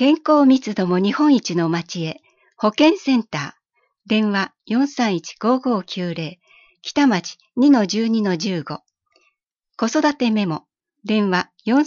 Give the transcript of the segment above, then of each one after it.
健康密度も日本一の町へ。保健センター。電話431-5590。北町 2-12-15。子育てメモ。電話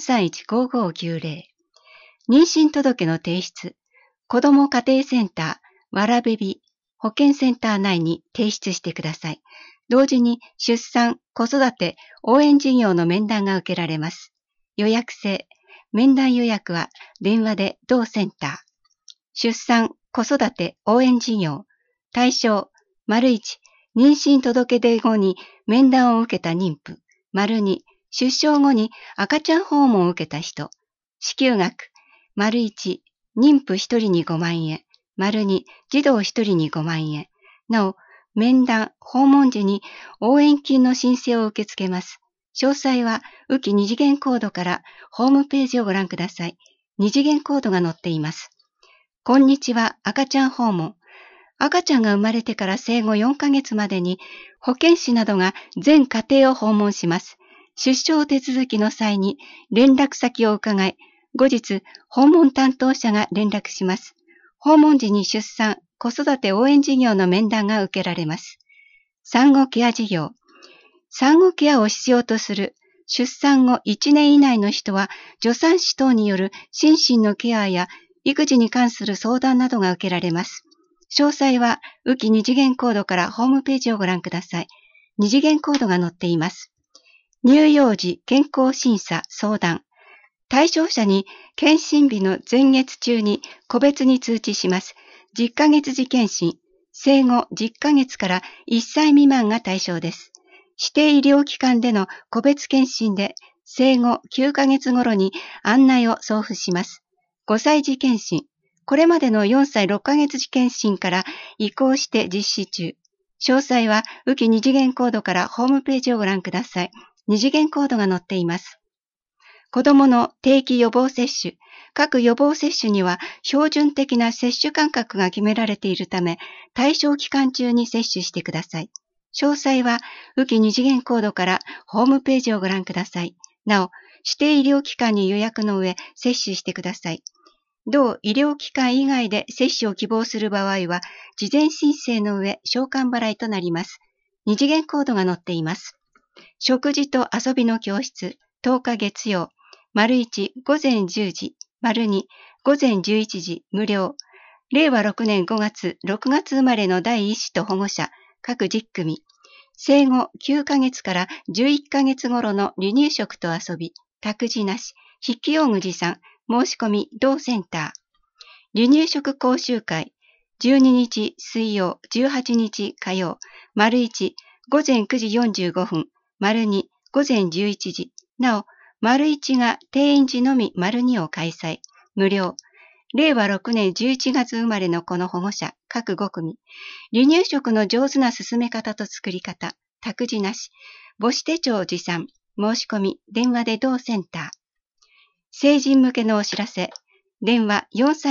431-5590。妊娠届の提出。子ども家庭センター、わらべび保健センター内に提出してください。同時に出産、子育て、応援事業の面談が受けられます。予約制。面談予約は電話で同センター。出産、子育て、応援事業。対象、①妊娠届出後に面談を受けた妊婦。②出生後に赤ちゃん訪問を受けた人。支給額、①妊婦1人に5万円。②児童1人に5万円。なお、面談、訪問時に応援金の申請を受け付けます。詳細は、浮き二次元コードからホームページをご覧ください。二次元コードが載っています。こんにちは、赤ちゃん訪問。赤ちゃんが生まれてから生後4ヶ月までに、保健師などが全家庭を訪問します。出生手続きの際に連絡先を伺い、後日、訪問担当者が連絡します。訪問時に出産、子育て応援事業の面談が受けられます。産後ケア事業。産後ケアを必要とする出産後1年以内の人は、助産師等による心身のケアや育児に関する相談などが受けられます。詳細は、浮き二次元コードからホームページをご覧ください。二次元コードが載っています。乳幼児健康審査相談。対象者に検診日の前月中に個別に通知します。10ヶ月時検診。生後10ヶ月から1歳未満が対象です。指定医療機関での個別検診で生後9ヶ月頃に案内を送付します。5歳児検診。これまでの4歳6ヶ月時検診から移行して実施中。詳細は浮き二次元コードからホームページをご覧ください。二次元コードが載っています。子どもの定期予防接種。各予防接種には標準的な接種間隔が決められているため、対象期間中に接種してください。詳細は、浮き二次元コードからホームページをご覧ください。なお、指定医療機関に予約の上、接種してください。同医療機関以外で接種を希望する場合は、事前申請の上、償還払いとなります。二次元コードが載っています。食事と遊びの教室、10日月曜。①午前10時。②午前11時、無料。令和6年5月、6月生まれの第一子と保護者、各10組。生後9ヶ月から11ヶ月頃の離乳食と遊び、託児なし、筆記用具持参、申し込み、同センター。離乳食講習会、12日水曜、18日火曜。①午前9時45分。②午前11時。なお、①が定員時のみ②を開催。無料。令和6年11月生まれのこの保護者、各5組。離乳食の上手な進め方と作り方、託児なし。母子手帳持参、申し込み、電話で同センター。成人向けのお知らせ。電話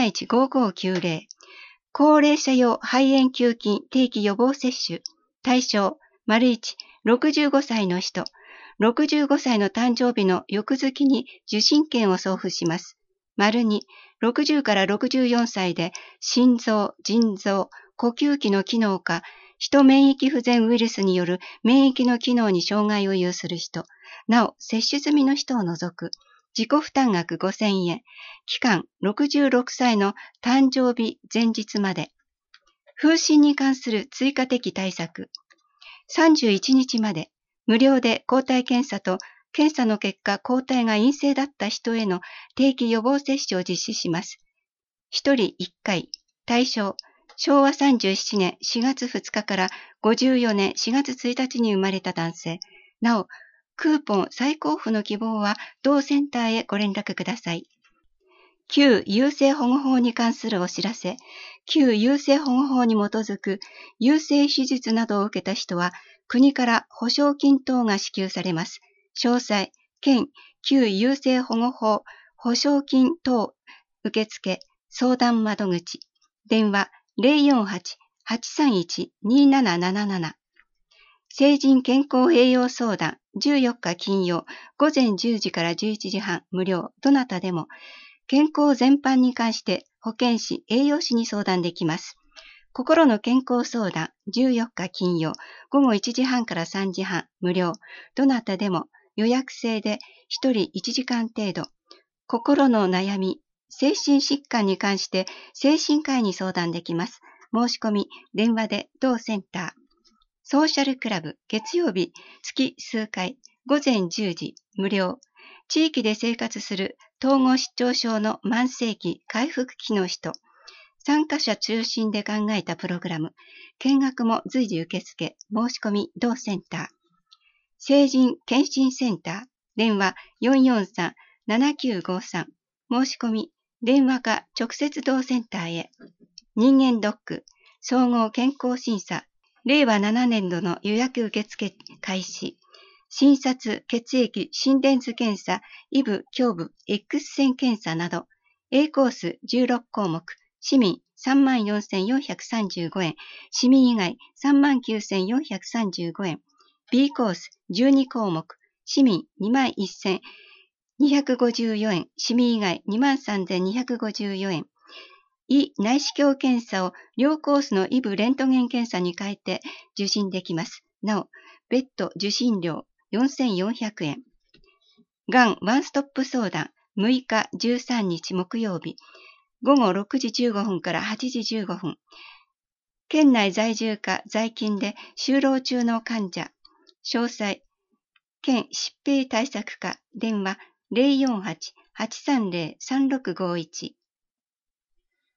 431-5590。高齢者用肺炎球菌定期予防接種。対象、①65歳の人。65歳の誕生日の翌月に受診券を送付します。②60から64歳で心臓、腎臓、呼吸器の機能か、ヒト免疫不全ウイルスによる免疫の機能に障害を有する人。なお、接種済みの人を除く。自己負担額5000円。期間66歳の誕生日前日まで。風疹に関する追加的対策。31日まで。無料で抗体検査と検査の結果抗体が陰性だった人への定期予防接種を実施します。1人1回。対象、昭和37年4月2日から54年4月1日に生まれた男性。なお、クーポン再交付の希望は同センターへご連絡ください。旧優生保護法に関するお知らせ。旧優生保護法に基づく優生手術などを受けた人は、国から保証金等が支給されます。詳細、県旧優生保護法保証金等受付相談窓口。電話048-831-2777。成人健康栄養相談14日金曜午前10時から11時半無料。どなたでも。 健康全般に関して保健師、栄養士に相談できます。心の健康相談、14日金曜、午後1時半から3時半、無料。どなたでも予約制で1人1時間程度。心の悩み、精神疾患に関して精神科医に相談できます。申し込み、電話で同センター。ソーシャルクラブ、月曜日、月数回、午前10時、無料。地域で生活する統合失調症の慢性期回復期の人。参加者中心で考えたプログラム。見学も随時受付。申し込み、同センター。成人検診センター。電話443-7953。申し込み、電話か直接同センターへ。人間ドック、総合健康審査。令和7年度の予約受付開始。診察、血液、心電図検査、イブ、胸部、X 線検査など。A コース16項目。市民 34,435 円。市民以外 39,435 円。B コース12項目。市民 21,254 円。市民以外 23,254 円。胃内視鏡検査を両コースのイブレントゲン検査に変えて受診できます。なお、別途受診料 4,400 円。がんワンストップ相談6日13日木曜日。午後6時15分から8時15分。県内在住か在勤で就労中の患者。詳細。県疾病対策課電話 048-830-3651。